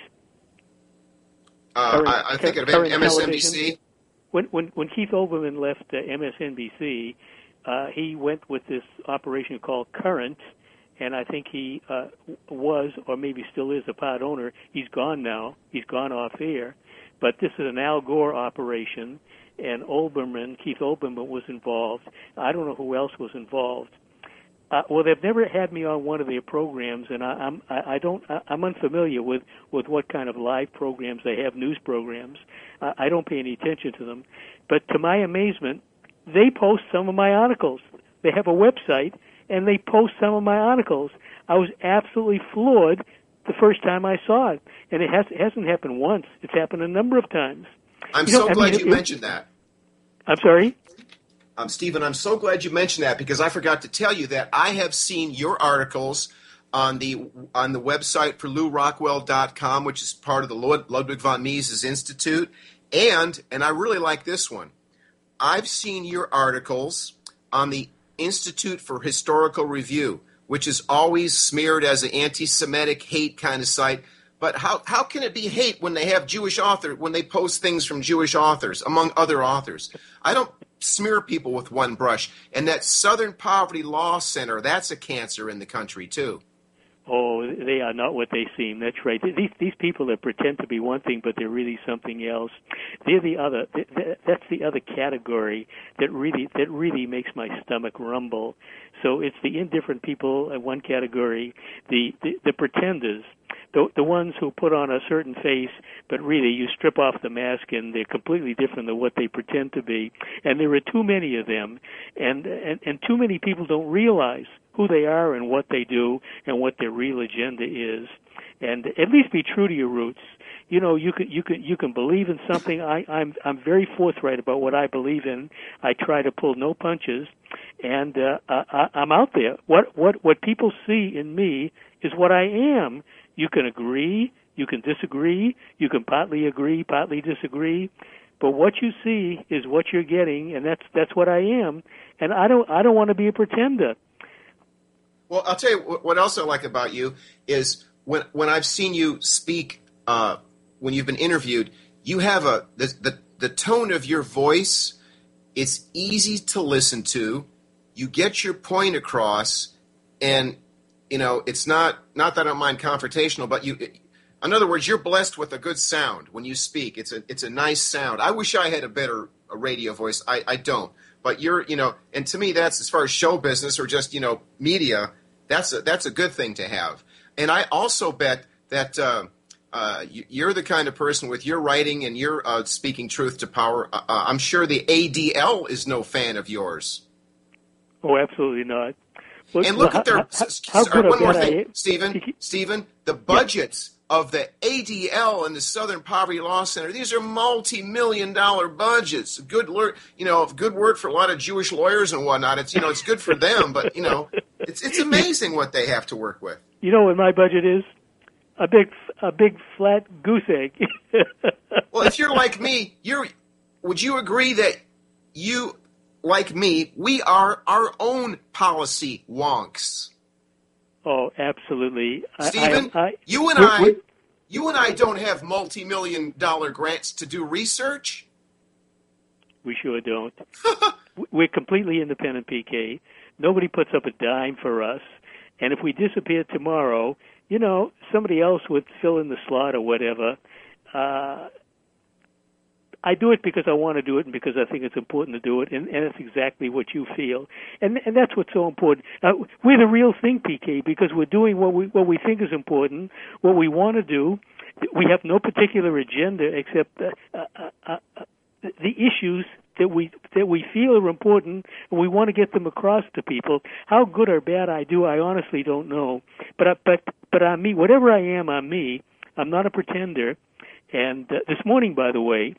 Uh, Current I, I think of M S N B C. When when when Keith Olbermann left uh, M S N B C, uh, he went with this operation called Current. And I think he uh, was, or maybe still is, a part owner. He's gone now. He's gone off air. But this is an Al Gore operation, and Olbermann, Keith Olbermann, was involved. I don't know who else was involved. Uh, well, they've never had me on one of their programs, and I, I'm I, I don't I, I'm unfamiliar with, with what kind of live programs they have, news programs. I, I don't pay any attention to them. But to my amazement, they post some of my articles. They have a website. And they post some of my articles. I was absolutely floored the first time I saw it. And it, has, it hasn't happened once. It's happened a number of times. I'm you know, so I glad mean, you it, mentioned that. I'm sorry? Um, Stephen, I'm so glad you mentioned that because I forgot to tell you that I have seen your articles on the on the website for Lew Rockwell dot com, which is part of the Ludwig von Mises Institute. And, and I really like this one, I've seen your articles on the Institute for Historical Review, which is always smeared as an anti-Semitic hate kind of site. But how, how can it be hate when they have Jewish authors, when they post things from Jewish authors, among other authors? I don't smear people with one brush. And that Southern Poverty Law Center, that's a cancer in the country, too. Oh, they are not what they seem. That's right. These these people that pretend to be one thing, but they're really something else. They're the other. That's the other category that really that really makes my stomach rumble. So it's the indifferent people in one category, the the, the pretenders, the the ones who put on a certain face, but really you strip off the mask and they're completely different than what they pretend to be. And there are too many of them, and and, and too many people don't realize who they are and what they do and what their real agenda is, and at least be true to your roots. You know, you can you can you can believe in something. I, I'm I'm very forthright about what I believe in. I try to pull no punches, and uh, I, I'm out there. What what what people see in me is what I am. You can agree, you can disagree, you can partly agree, partly disagree, but what you see is what you're getting, and that's that's what I am. And I don't I don't want to be a pretender. Well, I'll tell you what else I like about you is when when I've seen you speak, uh, when you've been interviewed, you have a the, the the tone of your voice. It's easy to listen to. You get your point across, and you know it's not not that I don't mind confrontational, but you. In other words, you're blessed with a good sound when you speak. It's a it's a nice sound. I wish I had a better a radio voice. I, I don't. But you're you know, and to me that's as far as show business or just you know media. That's a, that's a good thing to have. And I also bet that uh, uh, you're the kind of person with your writing and your uh, speaking truth to power. Uh, I'm sure the A D L is no fan of yours. Oh, absolutely not. Well, and look well, at their. How, how, sorry, how one more thing, I, Stephen. Stephen, the budgets yeah. of the A D L and the Southern Poverty Law Center. These are multi-million dollar budgets. Good, you know, good word for a lot of Jewish lawyers and whatnot. It's you know, it's good for them, but you know. It's it's amazing what they have to work with. You know what my budget is? A big a big flat goose egg. Well, if you're like me, you're would you agree that you, like me, we are our own policy wonks? Oh, absolutely. Stephen, I, I, I, you and I, we, you and I don't have multi-million dollar grants to do research. We sure don't. We're completely independent, P K. Nobody puts up a dime for us. And if we disappeared tomorrow, you know, somebody else would fill in the slot or whatever. Uh, I do it because I want to do it and because I think it's important to do it, and, and it's exactly what you feel. And and that's what's so important. Uh, we're the real thing, P K, because we're doing what we what we think is important, what we want to do. We have no particular agenda except uh, uh, uh, uh, the issues that we that we feel are important, and we want to get them across to people. How good or bad I do, I honestly don't know. But I, but but I'm me. Whatever I am, I'm me. I'm not a pretender. And uh, this morning, by the way,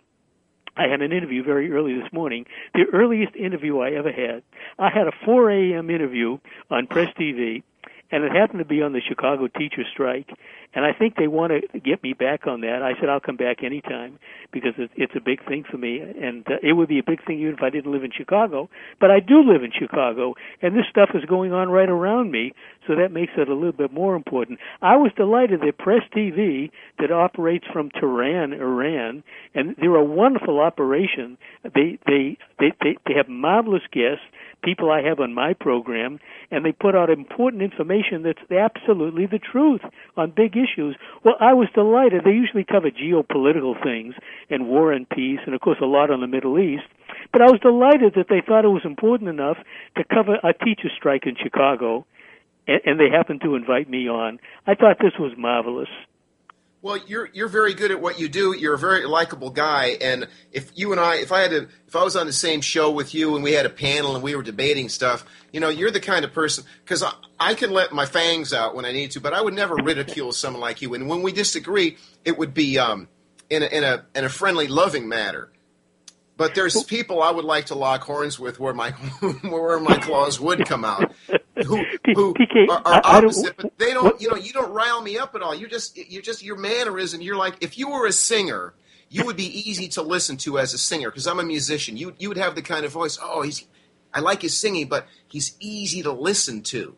I had an interview very early this morning, the earliest interview I ever had. I had a four a.m. interview on Press T V, and it happened to be on the Chicago teacher strike. And I think they want to get me back on that. I said I'll come back anytime because it's a big thing for me. And uh, it would be a big thing even if I didn't live in Chicago. But I do live in Chicago, and this stuff is going on right around me, so that makes it a little bit more important. I was delighted that Press T V, that operates from Tehran, Iran, and they're a wonderful operation. They, they, they, they, they have marvelous guests, people I have on my program, and they put out important information that's absolutely the truth on big issues. Well, I was delighted. They usually cover geopolitical things and war and peace, and of course a lot on the Middle East. But I was delighted that they thought it was important enough to cover a teacher strike in Chicago, and, and they happened to invite me on. I thought this was marvelous. Well, you're you're very good at what you do. You're a very likable guy, and if you and I, if I had to, if I was on the same show with you and we had a panel and we were debating stuff, you know, you're the kind of person, because I, I can let my fangs out when I need to, but I would never ridicule someone like you. And when we disagree, it would be um, in a, in a in a friendly, loving manner. But there's people I would like to lock horns with where my where my claws would come out. Who, who P K, are, are opposite, but they don't. You know, you don't rile me up at all. You just, you just your mannerism. You're like, if you were a singer, you would be easy to listen to as a singer. Because I'm a musician. You you would have the kind of voice. Oh, he's, I like his singing, but he's easy to listen to.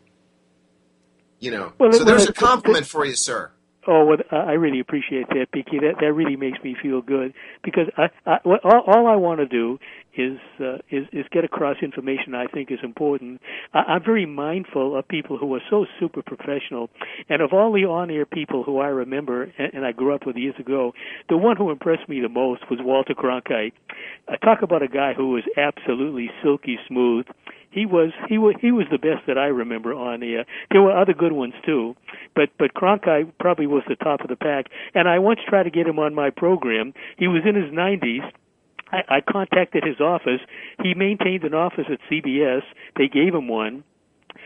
You know, well, so there's a compliment for you, sir. Oh, well, I really appreciate that, P K. That that really makes me feel good because I, I all, all I want to do is uh, is is get across information I think is important. I, I'm very mindful of people who are so super professional, and of all the on-air people who I remember and, and I grew up with years ago, the one who impressed me the most was Walter Cronkite. I talk about a guy who was absolutely silky smooth. He was he was he was the best that I remember on air. There were other good ones too, but but Cronkite probably was the top of the pack. And I once tried to get him on my program. He was in his nineties. I, I contacted his office. He maintained an office at C B S. They gave him one.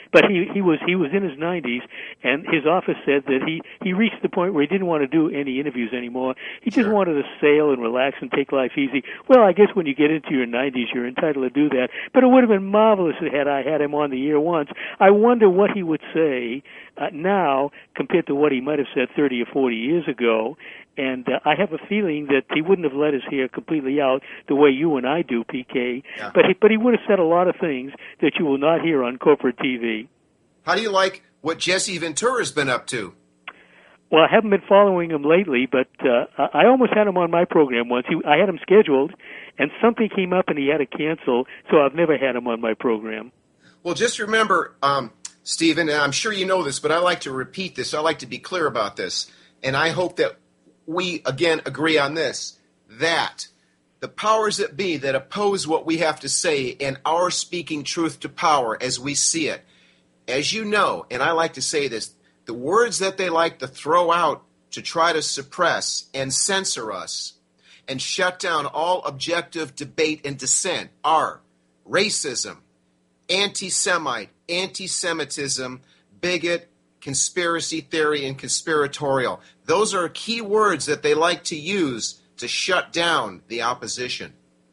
but he he was he was in his nineties, and his office said that he he reached the point where he didn't want to do any interviews anymore. He just Sure. wanted to sail and relax and take life easy. Well, I guess when you get into your nineties, you're entitled to do that. But it would have been marvelous had I had him on the air once. I wonder what he would say uh, now compared to what he might have said thirty or forty years ago. And uh, I have a feeling that he wouldn't have let his hair completely out the way you and I do, P K. Yeah. But he, but he would have said a lot of things that you will not hear on corporate T V. How do you like what Jesse Ventura's been up to? Well, I haven't been following him lately, but uh, I almost had him on my program once. He, I had him scheduled, and something came up and he had to cancel, so I've never had him on my program. Well, just remember, um, Stephen, and I'm sure you know this, but I like to repeat this. I like to be clear about this, and I hope that we, again, agree on this, that the powers that be that oppose what we have to say and our speaking truth to power as we see it, as you know, and I like to say this, the words that they like to throw out to try to suppress and censor us and shut down all objective debate and dissent are racism, anti-Semite, anti-Semitism, bigot, conspiracy theory, and conspiratorial. Those are key words that they like to use to shut down the opposition.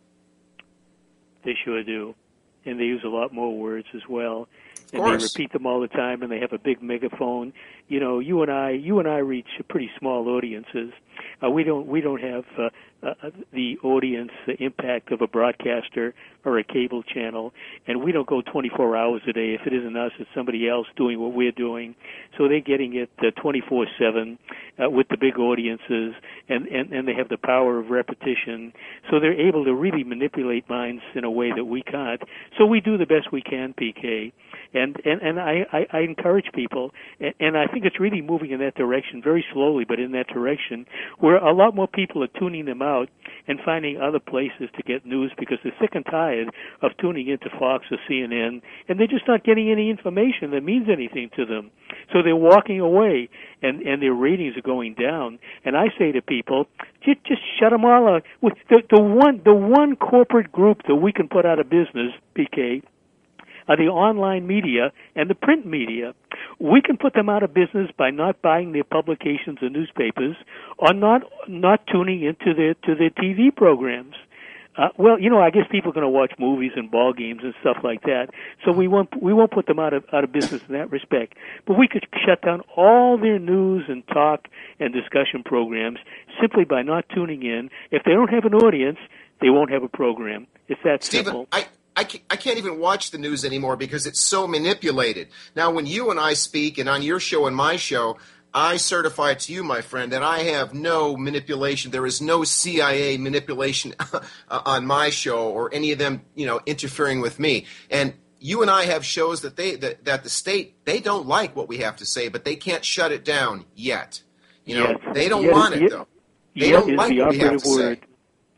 They sure do. And they use a lot more words as well. Of And course. they repeat them all the time, and they have a big megaphone. You know, you and I, you and I reach pretty small audiences. Uh, we don't, we don't have uh, uh, the audience, the impact of a broadcaster or a cable channel, and we don't go twenty-four hours a day. If it isn't us, it's somebody else doing what we're doing. So they're getting it uh, twenty-four seven uh, with the big audiences, and, and, and they have the power of repetition. So they're able to really manipulate minds in a way that we can't. So we do the best we can, P K. And and, and I, I, I encourage people, and, and I think it's really moving in that direction, very slowly, but in that direction, where a lot more people are tuning them out and finding other places to get news because they're sick and tired of tuning into Fox or C N N, and they're just not getting any information that means anything to them. So they're walking away, and, and their ratings are going down. And I say to people, just, just shut them all out. The, the, one, the one corporate group that we can put out of business, P K, are the online media and the print media. We can put them out of business by not buying their publications or newspapers, or not not tuning into their to their T V programs. Uh, well, you know, I guess people are going to watch movies and ball games and stuff like that, so we won't we won't put them out of out of business in that respect. But we could shut down all their news and talk and discussion programs simply by not tuning in. If they don't have an audience, they won't have a program. It's that Stephen, simple. I, I, can't, I can't even watch the news anymore because it's so manipulated. Now, when you and I speak, and on your show and my show, I certify to you, my friend, that I have no manipulation. There is no C I A manipulation on my show or any of them, you know, interfering with me. And you and I have shows that they that, that the state, they don't like what we have to say, but they can't shut it down yet. You know, Yes. they don't Yet- want it, yet- though. They yet don't is like the what we have operative to say. word.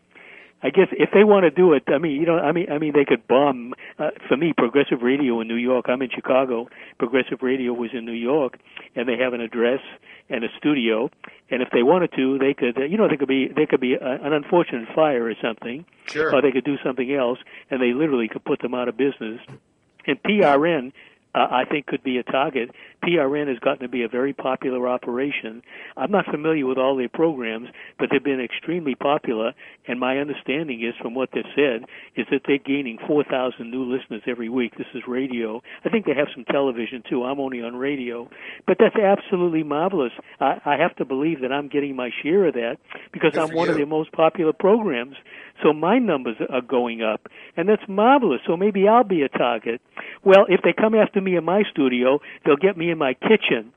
I guess if they want to do it, I mean, you know, I mean, I mean, they could bomb. Uh, for me, Progressive Radio in New York. I'm in Chicago. Progressive Radio was in New York, and they have an address and a studio. And if they wanted to, they could. Uh, you know, there could be there could be a, an unfortunate fire or something, Sure. or they could do something else, and they literally could put them out of business. And P R N, uh, I think, could be a target. P R N has gotten to be a very popular operation. I'm not familiar with all their programs, but they've been extremely popular, and my understanding is, from what they've said, is that they're gaining four thousand new listeners every week. This is radio. I think they have some television, too. I'm only on radio. But that's absolutely marvelous. I, I have to believe that I'm getting my share of that because Good I'm for one you. of their most popular programs. So my numbers are going up, and that's marvelous. So maybe I'll be a target. Well, if they come after me in my studio, they'll get me in my kitchen.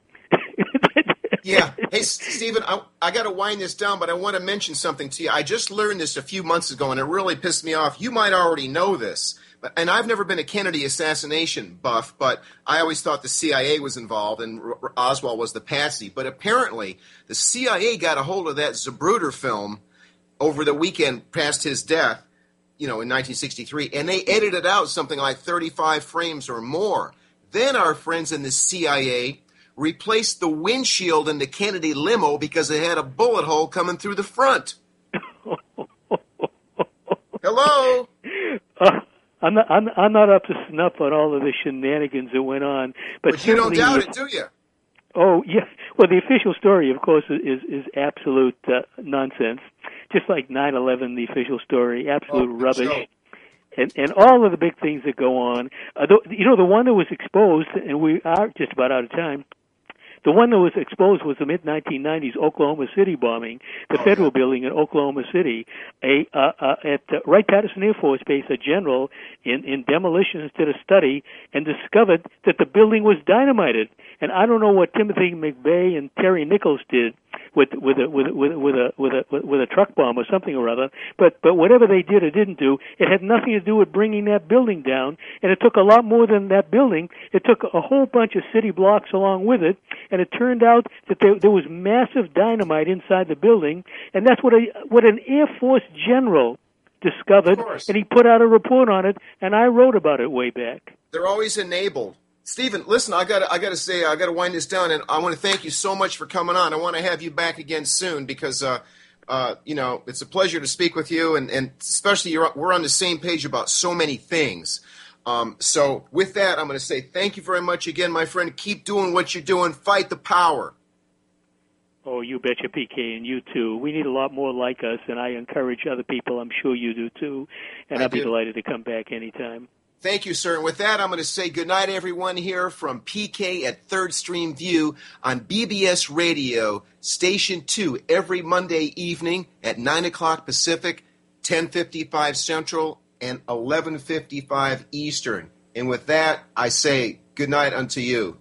Yeah. Hey, Stephen, I, I got to wind this down, but I want to mention something to you. I just learned this a few months ago, and it really pissed me off. You might already know this, but, and I've never been a Kennedy assassination buff, but I always thought the C I A was involved and R- R- Oswald was the patsy. But apparently, the C I A got a hold of that Zapruder film over the weekend past his death, you know, in nineteen sixty-three, and they edited out something like thirty-five frames or more. Then our friends in the C I A replaced the windshield in the Kennedy limo because it had a bullet hole coming through the front. Hello? Uh, I'm not, I'm, I'm not up to snuff on all of the shenanigans that went on, but, but you don't doubt if, it, do you? Oh, yeah. Well, the official story, of course, is is absolute uh, nonsense. Just like nine eleven, the official story, absolute oh, rubbish. So. And and all of the big things that go on. Uh, the, you know, the one that was exposed, and we are just about out of time. The one that was exposed was the mid nineteen nineties Oklahoma City bombing, the oh, federal yeah. building in Oklahoma City. A uh, uh, at uh, Wright-Patterson Air Force Base, a general in in demolitions did a study and discovered that the building was dynamited. And I don't know what Timothy McVeigh and Terry Nichols did with with a with a, with a, with a with a with a truck bomb or something or other. But but whatever they did or didn't do, it had nothing to do with bringing that building down. And it took a lot more than that building. It took a whole bunch of city blocks along with it. And it turned out that there, there was massive dynamite inside the building, and that's what a what an Air Force general discovered, and he put out a report on it, and I wrote about it way back. They're always enabled. Stephen, listen, I got I got to say, I got to wind this down, and I want to thank you so much for coming on. I want to have you back again soon because, uh, uh, you know, it's a pleasure to speak with you, and, and especially you're, we're on the same page about so many things. Um, so with that, I'm going to say thank you very much again, my friend. Keep doing what you're doing. Fight the power. Oh, you betcha, P K, and you too. We need a lot more like us, and I encourage other people. I'm sure you do too, and I I'll be do. delighted to come back anytime. Thank you, sir. And with that, I'm going to say goodnight, everyone, here from P K at Third Stream View on B B S Radio, Station two, every Monday evening at nine o'clock Pacific, ten fifty-five Central, and eleven fifty-five Eastern. And with that, I say good night unto you.